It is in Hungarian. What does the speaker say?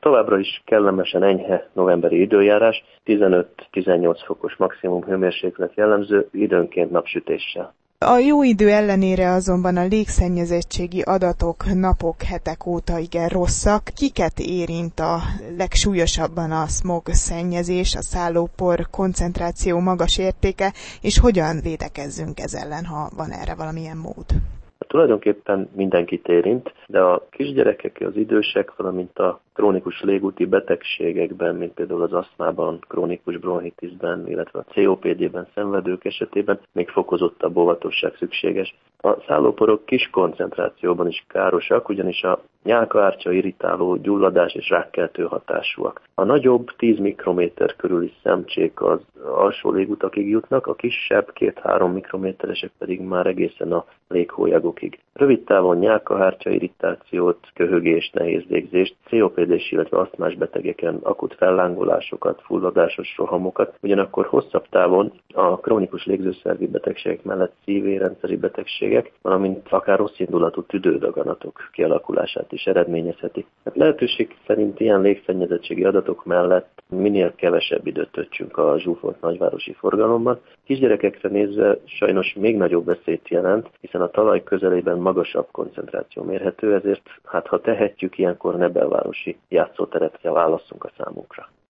Továbbra is kellemesen enyhe novemberi időjárás, 15-18 fokos maximum hőmérséklet jellemző, időnként napsütéssel. A jó idő ellenére azonban a légszennyezettségi adatok napok, hetek óta igen rosszak. Kiket érint a legsúlyosabban a smog szennyezés, a szállópor koncentráció magas értéke, és hogyan védekezzünk ez ellen, ha van erre valamilyen mód? Tulajdonképpen mindenkit érint, de a kisgyerekek, az idősek, valamint a krónikus légúti betegségekben, mint például az asztmában, krónikus bronchitisben, illetve a COPD-ben szenvedők esetében még fokozottabb óvatosság szükséges. A szállóporok kis koncentrációban is károsak, ugyanis a nyálkaárcsa irritáló, gyulladás és rákkeltő hatásúak. A nagyobb 10 mikrométer körüli szemcsék az alsó légutakig jutnak, a kisebb 2-3 mikrométeresek pedig már egészen a léghólyagokig. Rövid távon nyálkahártya irritációt, köhögést, nehéz légzést, COPD-s, illetve asztmás betegeken akut fellángolásokat, fulladásos rohamokat, ugyanakkor hosszabb távon a krónikus légzőszervi betegségek mellett szívérendszeri betegségek, valamint akár rosszindulatú tüdődaganatok kialakulását is eredményezheti. Lehetőség szerint ilyen légszennyezettségi adatok mellett minél kevesebb időt töltsünk a zsúfolt nagyvárosi forgalomban. Kisgyerekekre nézve sajnos még nagyobb veszélyt jelent, hiszen a talaj közelében magasabb koncentráció mérhető, ezért ha tehetjük, ilyenkor ne belvárosi játszóteret válasszunk a számunkra.